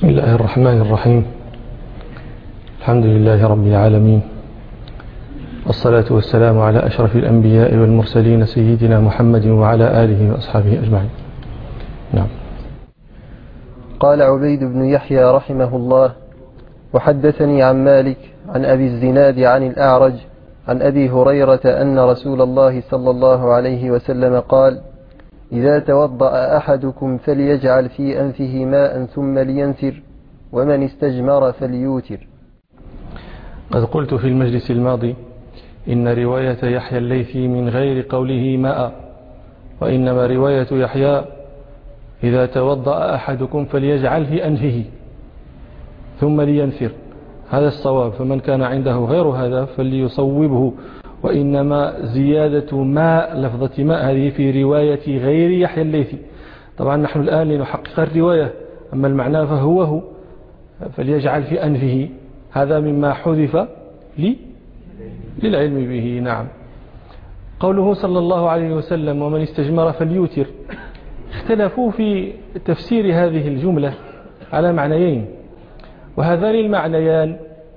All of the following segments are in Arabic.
بسم الله الرحمن الرحيم. الحمد لله رب العالمين، والصلاة والسلام على أشرف الأنبياء والمرسلين سيدنا محمد وعلى آله وأصحابه أجمعين. نعم. قال عبيد بن يحيى رحمه الله: وحدثني عن مالك عن أبي الزناد عن الأعرج عن أبي هريرة أن رسول الله صلى الله عليه وسلم قال: إذا توضأ أحدكم فليجعل في أنفه ماء ثم لينثر، ومن استجمر فليوتر. قد قلت في المجلس الماضي إن رواية يحيى الليثي من غير قوله ماء، وإنما رواية يحيى إذا توضأ أحدكم فليجعل في أنفه ثم لينثر، هذا الصواب. فمن كان عنده غير هذا فليصوبه، وإنما زيادة ماء، لفظة ماء، هذه في رواية غير يحيى الليثي. طبعا نحن الآن لنحقق الرواية، أما المعنى فهو فليجعل في أنفه، هذا مما حذف للعلم به. نعم. قوله صلى الله عليه وسلم: ومن استجمر فليوتر، اختلفوا في تفسير هذه الجملة على معنيين، وهذان المعنيان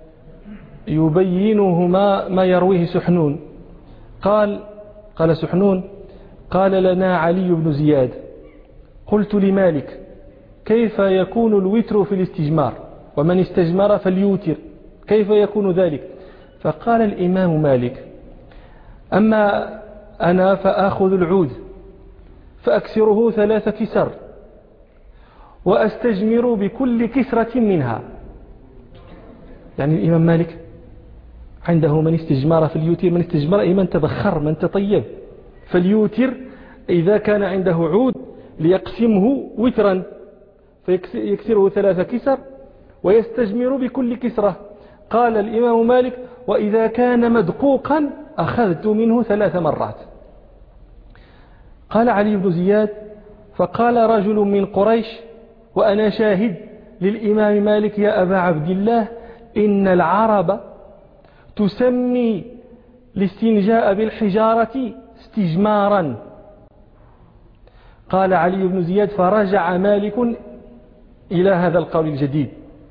يبينهما ما يرويه سحنون. قال سحنون: قال لنا علي بن زياد: قلت لمالك: كيف يكون الوتر في الاستجمار؟ ومن استجمر فليوتر، كيف يكون ذلك؟ فقال الإمام مالك: أما أنا فآخذ العود فأكسره 3 كسر وأستجمر بكل كسرة منها. يعني الإمام مالك عنده من استجمار فليوتر، من استجمار أي من تبخر، من تطيب، فليوتر إذا كان عنده عود ليقسمه وترا فيكسره 3 كسر ويستجمر بكل كسرة. قال الإمام مالك: وإذا كان مدقوقا أخذت منه 3 مرات. قال علي بن زياد: فقال رجل من قريش وأنا شاهد للإمام مالك: يا أبا عبد الله، إن العرب تسمي الاستنجاء بالحجارة استجمارا. قال علي بن زياد: فرجع مالك إلى هذا القول الجديد.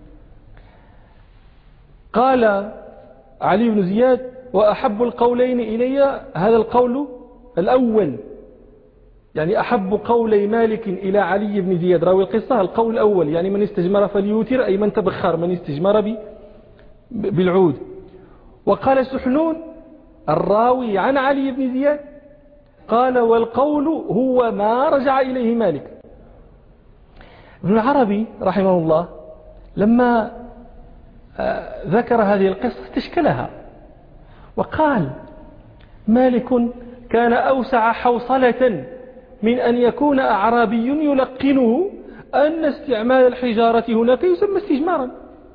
قال علي بن زياد: وأحب القولين إلي هذا القول الأول، يعني أحب قولي مالك إلى علي بن زياد راوي القصة القول الأول، يعني من استجمر فليوتر، أي من تبخر، من استجمر بالعود. وقال سحنون الراوي عن علي بن زياد قال: والقول هو ما رجع إليه مالك. ابن العربي رحمه الله لما ذكر هذه القصة استشكلها، وقال: مالك كان أوسع حوصلة من أن يكون أعرابي يلقنه أن استعمال الحجارة هناك يسمى استجمارا.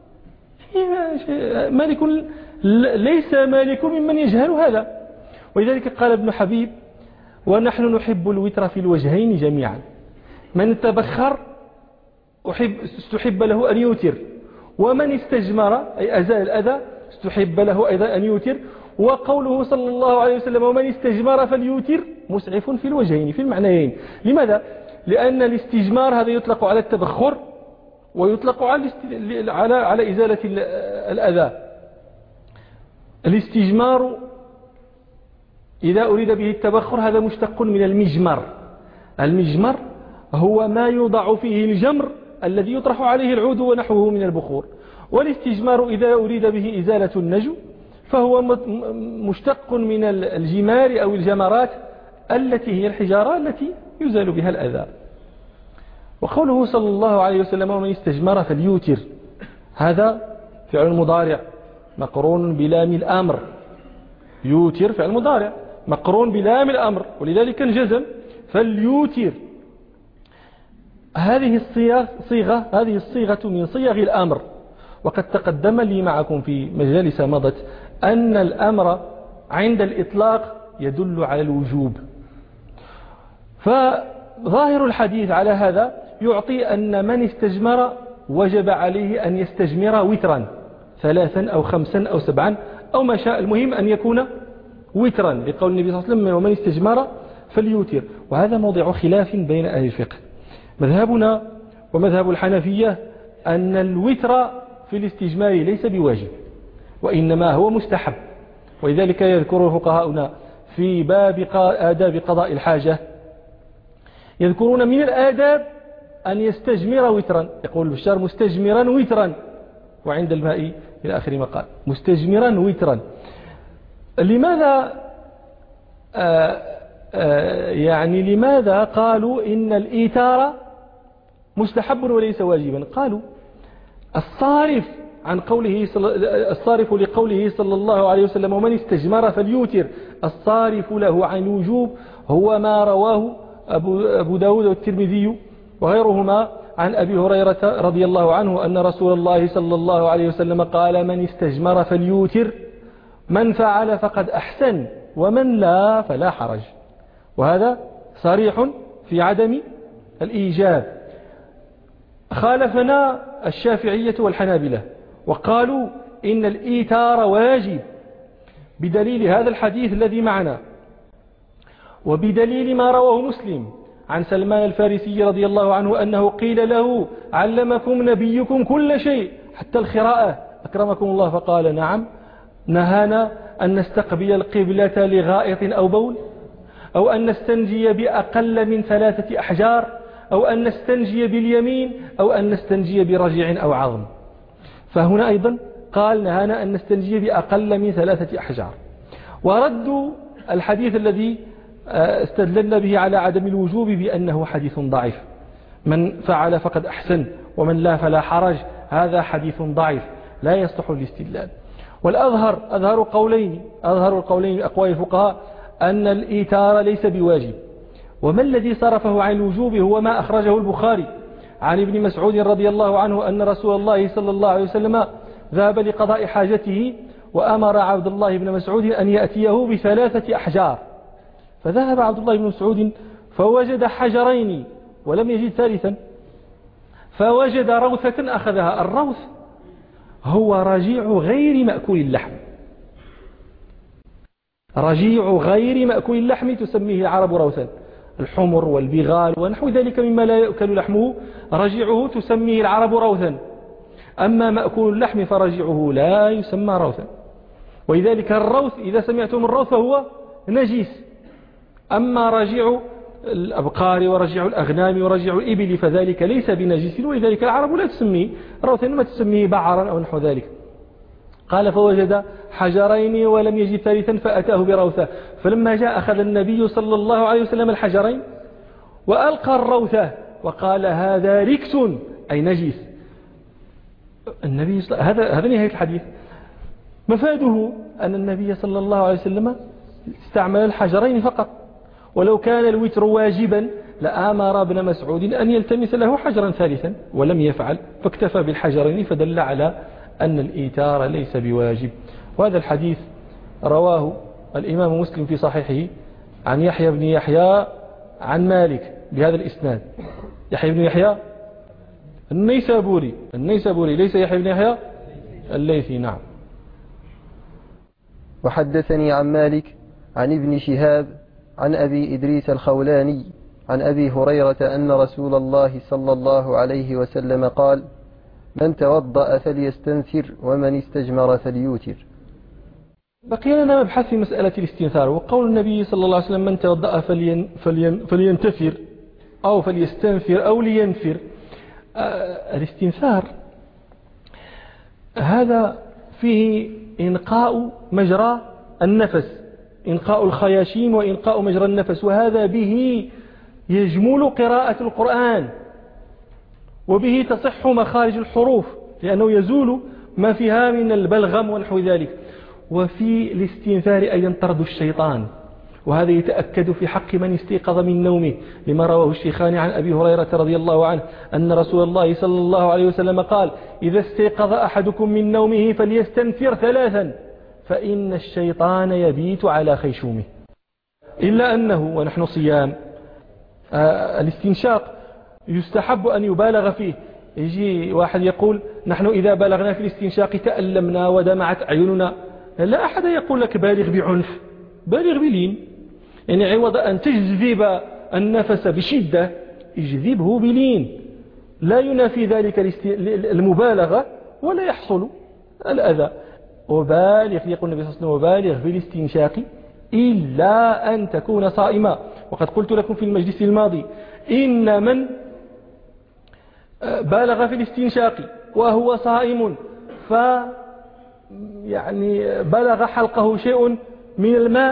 مالك ليس مالك ممن يجهل هذا. ولذلك قال ابن حبيب: ونحن نحب الوتر في الوجهين جميعا، من تبخر استحب له أن يوتر، ومن استجمر أي أزال الأذى استحب له أيضا أن يوتر. وقوله صلى الله عليه وسلم: ومن استجمر فليوتر مسعف في الوجهين، في المعنيين. لماذا؟ لأن الاستجمار هذا يطلق على التبخر ويطلق على إزالة الأذى. الاستجمار إذا أريد به التبخر هذا مشتق من المجمر. المجمر هو ما يوضع فيه الجمر الذي يطرح عليه العود ونحوه من البخور. والاستجمار إذا أريد به إزالة النجو فهو مشتق من الجمار أو الجمرات التي هي الحجارة التي يزال بها الأذى. وقوله صلى الله عليه وسلم: ومن استجمر فليوتر، هذا فعل مضارع مقرون بلام الأمر. يوتر فعل مضارع مقرون بلام الأمر، ولذلك الجزم فليوتر. هذه الصيغة من صيغ الأمر، وقد تقدم لي معكم في مجالس مضت أن الأمر عند الإطلاق يدل على الوجوب. فظاهر الحديث على هذا يعطي أن من استجمر وجب عليه أن يستجمر وترا 3 أو 5 أو 7 أو ما شاء، المهم أن يكون وترا، لقول النبي صلى الله عليه وسلم: ومن استجمر فليوتر. وهذا موضع خلاف بين أهل الفقه. مذهبنا ومذهب الحنفية أن الوتر في الاستجمار ليس بواجب، وإنما هو مستحب. ولذلك يذكر فقهاؤنا في باب آداب قضاء الحاجة، يذكرون من الآداب أن يستجمر وترا، يقول البشار مستجمرا وترا، وعند الماء إلى آخر ما قال مستجمرا وترا. لماذا يعني لماذا قالوا إن الإيتار مستحب وليس واجبا؟ قالوا الصارف لقوله صلى الله عليه وسلم ومن استجمر فليوتر، الصارف له عن الوجوب هو ما رواه أبو داود والترمذي وغيرهما عن أبي هريرة رضي الله عنه أن رسول الله صلى الله عليه وسلم قال من استجمر فليوتر، من فعل فقد أحسن ومن لا فلا حرج. وهذا صريح في عدم الإيجاب. خالفنا الشافعية والحنابلة وقالوا إن الإيتار واجب بدليل هذا الحديث الذي معنا، وبدليل ما رواه مسلم عن سلمان الفارسي رضي الله عنه أنه قيل له علمكم نبيكم كل شيء حتى الخراءة أكرمكم الله، فقال نعم، نهانا أن نستقبل القبلة لغائط أو بول، أو أن نستنجي بأقل من 3 أحجار، أو أن نستنجي باليمين، أو أن نستنجي برجع أو عظم. فهنا أيضا قال نهانا أن نستنجي بأقل من 3 أحجار. وردوا الحديث الذي استدللنا به على عدم الوجوب بأنه حديث ضعيف، من فعل فقد أحسن ومن لا فلا حرج، هذا حديث ضعيف لا يصلح للاستدلال. والأظهر أظهر القولين أقوال الفقهاء أن الإيتار ليس بواجب. وما الذي صرفه عن الوجوب هو ما أخرجه البخاري عن ابن مسعود رضي الله عنه أن رسول الله صلى الله عليه وسلم ذهب لقضاء حاجته وأمر عبد الله بن مسعود أن يأتيه ب3 أحجار، فذهب عبد الله بن مسعود فوجد حجرين ولم يجد ثالثا، فوجد روثة أخذها. الروث هو رجيع غير مأكول اللحم، رجيع غير مأكول اللحم تسميه العرب روثا، الحمر والبغال ونحو ذلك مما لا يأكل لحمه رجيعه تسميه العرب روثا. أما مأكول اللحم فرجيعه لا يسمى روثا. ولذلك الروث إذا سمعتم الروث فهو نجيس. أما رجيع الأبقار ورجيع الأغنام ورجيع الإبل فذلك ليس بنجيس، ولذلك العرب لا تسميه روثا ما تسميه بعرا أو نحو ذلك. قال فوجد حجرين ولم يجد ثالثا فأتاه بروثة، فلما جاء أخذ النبي صلى الله عليه وسلم الحجرين وألقى الروثة وقال هذا ركس أي نجيس. النبي هذا نهاية الحديث. مفاده أن النبي صلى الله عليه وسلم استعمل الحجرين فقط، ولو كان الوتر واجبا لآمر ابن مسعود أن يلتمس له حجرا ثالثا ولم يفعل، فاكتفى بالحجرين، فدل على أن الإيتار ليس بواجب. وهذا الحديث رواه الإمام مسلم في صحيحه عن يحيى بن يحيى عن مالك بهذا الإسناد. يحيى بن يحيى النيسابوري ليس يحيى بن يحيى الليثي. نعم. وحدثني عن مالك عن ابن شهاب عن أبي إدريس الخولاني عن أبي هريرة أن رسول الله صلى الله عليه وسلم قال من توضأ فليستنثر ومن استجمر فليوتر. بقي لنا مبحث في مسألة الاستنثار. وقول النبي صلى الله عليه وسلم من توضأ فلينتثر أو فليستنثر أو لينفر. الاستنثار هذا فيه إنقاء مجرى النفس، إنقاء الخياشيم وإنقاء مجرى النفس، وهذا به يجمل قراءة القرآن وبه تصح مخارج الحروف لأنه يزول ما فيها من البلغم ونحو ذلك. وفي الاستنثار أيضا طرد الشيطان، وهذا يتأكد في حق من استيقظ من نومه لما رواه الشيخان عن أبي هريرة رضي الله عنه أن رسول الله صلى الله عليه وسلم قال إذا استيقظ أحدكم من نومه فليستنثر 3 فإن الشيطان يبيت على خيشومه. إلا أنه ونحن صيام الاستنشاق يستحب أن يبالغ فيه. يجي واحد يقول نحن إذا بلغنا في الاستنشاق تألمنا ودمعت أعيننا، لا أحد يقول لك بالغ بعنف، بالغ بلين. يعني عوض أن تجذب النفس بشدة اجذبه بلين، لا ينافي ذلك المبالغة ولا يحصل الأذى. وبالغ، يقول النبي صلى الله عليه وسلم وبالغ في الاستنشاق إلا أن تكون صائما. وقد قلت لكم في المجلس الماضي إن من بالغ في الاستنشاق وهو صائم يعني بلغ حلقه شيء من الماء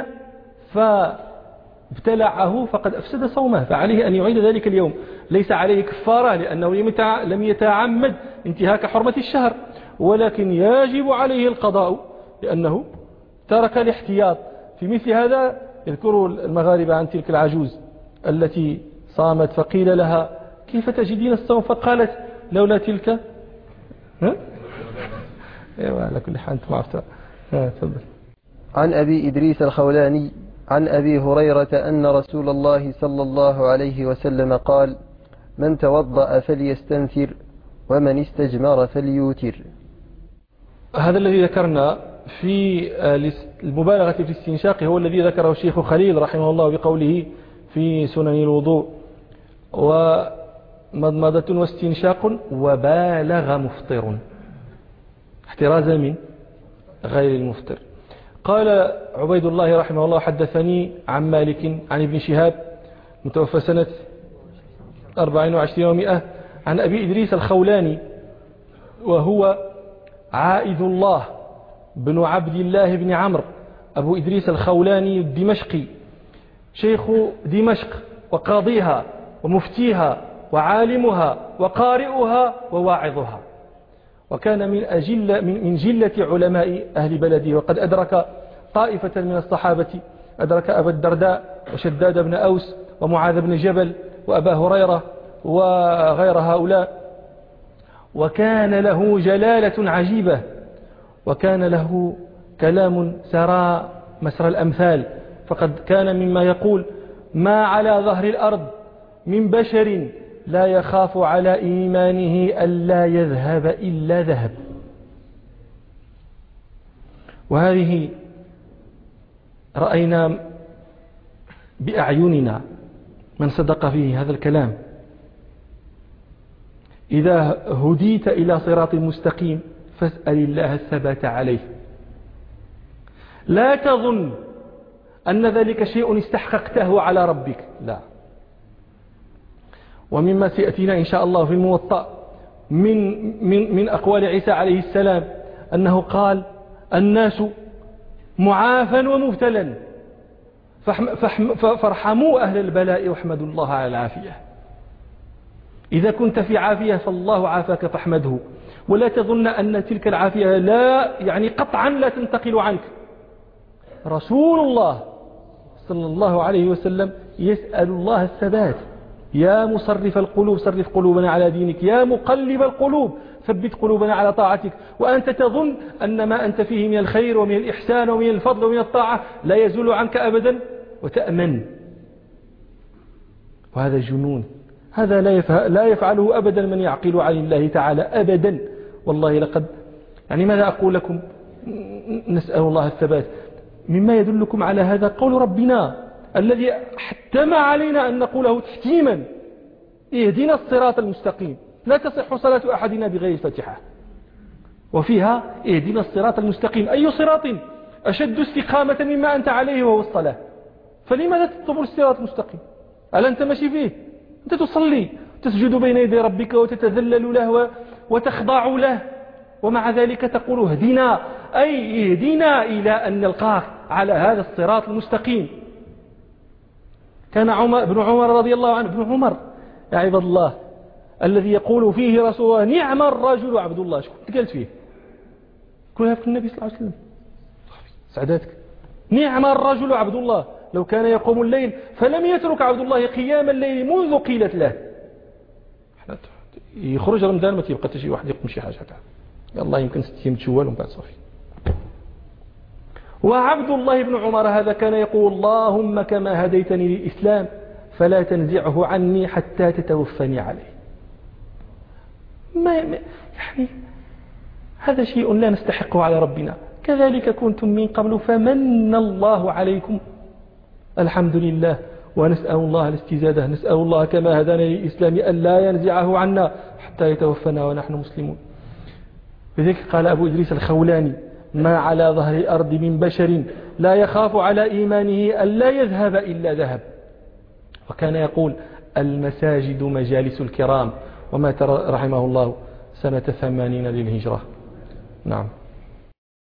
فابتلعه فقد أفسد صومه، فعليه أن يعيد ذلك اليوم. ليس عليه كفارة لأنه لم يتعمد انتهاك حرمة الشهر، ولكن يجب عليه القضاء لأنه ترك الاحتياط. في مثل هذا يذكر المغاربة عن تلك العجوز التي صامت فقيل لها كيف تجدين الصوم؟ فقالت لولا تلك ايوه على كل حال انت ما عرفتها. تفضل. عن أبي إدريس الخولاني عن أبي هريرة أن رسول الله صلى الله عليه وسلم قال: من توضأ فليستنثر ومن استجمر فليوتر. هذا الذي ذكرنا في المبالغة في الاستنشاق هو الذي ذكره الشيخ خليل رحمه الله بقوله في سنن الوضوء: ومضمضة واستنشاق وبالغ مفطر، احترازا من غير المفطر. قال عبيد الله رحمه الله: حدثني عن مالك عن ابن شهاب متوفى سنة 24 و100 عن أبي إدريس الخولاني وهو عائد الله بن عبد الله بن عمرو أبو إدريس الخولاني الدمشقي، شيخ دمشق وقاضيها ومفتيها وعالمها وقارئها وواعظها، وكان من جلة علماء أهل بلده، وقد أدرك طائفة من الصحابة، أدرك أبا الدرداء وشداد بن أوس ومعاذ بن جبل وأبا هريرة وغير هؤلاء، وكان له جلالة عجيبة، وكان له كلام سرى مسر الأمثال، فقد كان مما يقول: ما على ظهر الأرض من بشر لا يخاف على إيمانه ألا يذهب إلا ذهب. وهذه رأينا بأعيننا من صدق فيه هذا الكلام. إذا هديت إلى صراط مستقيم فاسأل الله الثبات عليه، لا تظن أن ذلك شيء استحققته على ربك، لا. ومما سيأتينا إن شاء الله في الموطأ من أقوال عيسى عليه السلام أنه قال: الناس معافى ومبتلا فارحموا أهل البلاء واحمدوا الله على العافية. إذا كنت في عافية فالله عافاك فاحمده، ولا تظن أن تلك العافية لا يعني قطعا لا تنتقل عنك. رسول الله صلى الله عليه وسلم يسأل الله الثبات: يا مصرف القلوب صرف قلوبنا على دينك، يا مقلب القلوب ثبت قلوبنا على طاعتك. وأنت تظن أن ما أنت فيه من الخير ومن الإحسان ومن الفضل ومن الطاعة لا يزول عنك أبدا وتأمن. وهذا جنون، هذا لا يفعله أبدا من يعقل عن الله تعالى أبدا. والله لقد يعني ماذا أقول لكم؟ نسأل الله الثبات. مما يدلكم على هذا قول ربنا الذي حتم علينا أن نقوله تحتيما: اهدنا الصراط المستقيم. لا تصح صلاة أحدنا بغير الفاتحة، وفيها اهدنا الصراط المستقيم. أي صراط أشد استقامة مما أنت عليه وهو الصلاة؟ فلماذا تطلب الصراط المستقيم؟ ألا أنت ماشي فيه؟ أنت تصلي تسجد بين يدي ربك وتتذلل له وتخضع له، ومع ذلك تقول اهدنا، أي اهدنا إلى أن نلقاك على هذا الصراط المستقيم. كان ابن عمر رضي الله عنه، ابن عمر يا عباد الله الذي يقول فيه رسول الله: نعم الرجل عبد الله. شو كنت قلت فيه؟ كلها في النبي صلى الله عليه وسلم. سعداتك. نعم الرجل عبد الله، لو كان يقوم الليل فلم يترك عبد الله قيام الليل منذ قيلت له. يخرج رمضان ما تيبقى تجي واحد يقوم شي حاجة يلا يمكن 6 أيام شوال ومن بعد صافي. وعبد الله بن عمر هذا كان يقول: اللهم كما هديتني للإسلام فلا تنزعه عني حتى تتوفني عليه. يعني هذا شيء لا نستحقه على ربنا. كذلك كنتم من قبل فمن الله عليكم الحمد لله ونسأل الله الاستزادة. نسأل الله كما هدانا للإسلام أن لا ينزعه عنا حتى يتوفنا ونحن مسلمون. لذلك قال أبو إدريس الخولاني: ما على ظهر الأرض من بشر لا يخاف على إيمانه أن لا يذهب إلا ذهب. وكان يقول: المساجد مجالس الكرام. ومات رحمه الله سنة 80 للهجرة. نعم.